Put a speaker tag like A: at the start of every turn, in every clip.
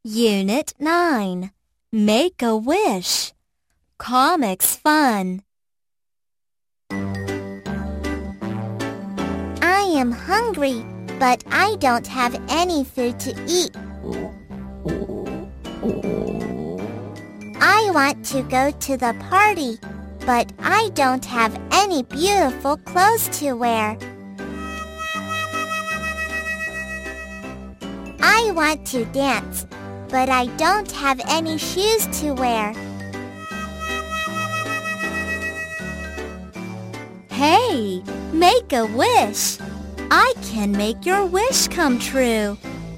A: Unit 9. Make a Wish. Comics Fun.
B: I am hungry, but I don't have any food to eat. I want to go to the party, but I don't have any beautiful clothes to wear. I want to dance, but I don't have any shoes to wear.
A: Hey, make a wish. I can make your wish come true.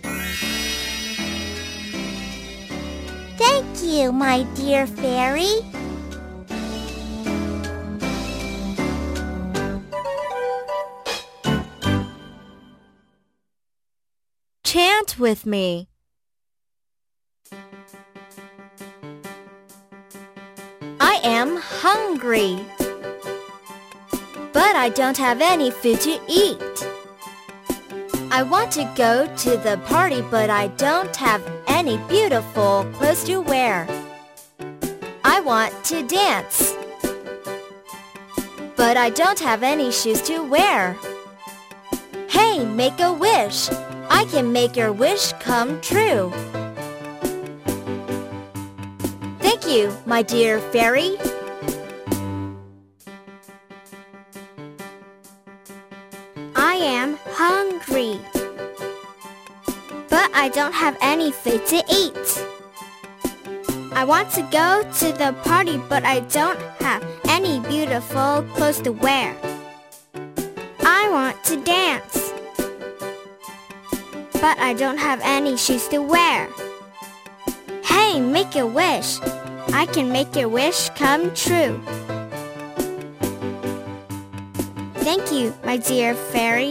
B: Thank you, my dear fairy.
A: Chant with me. I am hungry, but I don't have any food to eat. I want to go to the party, but I don't have any beautiful clothes to wear. I want to dance, but I don't have any shoes to wear. Hey, make a wish. I can make your wish come true. Thank you, my dear fairy.
C: I am hungry, but I don't have any food to eat. I want to go to the party, but I don't have any beautiful clothes to wear. I want to dance, but I don't have any shoes to wear. Hey, make a wish. I can make your wish come true. Thank you, my dear fairy.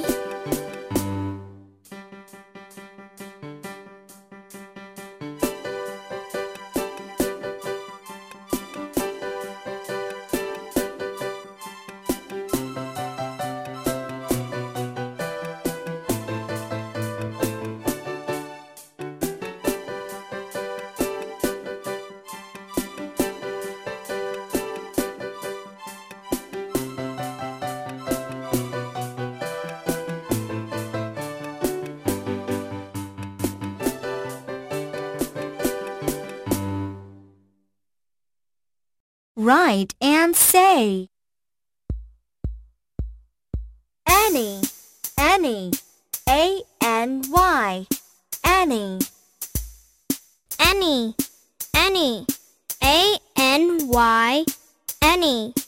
A: Write and say. Any, any, A-N-Y, any.
C: Any, A-N-Y, any.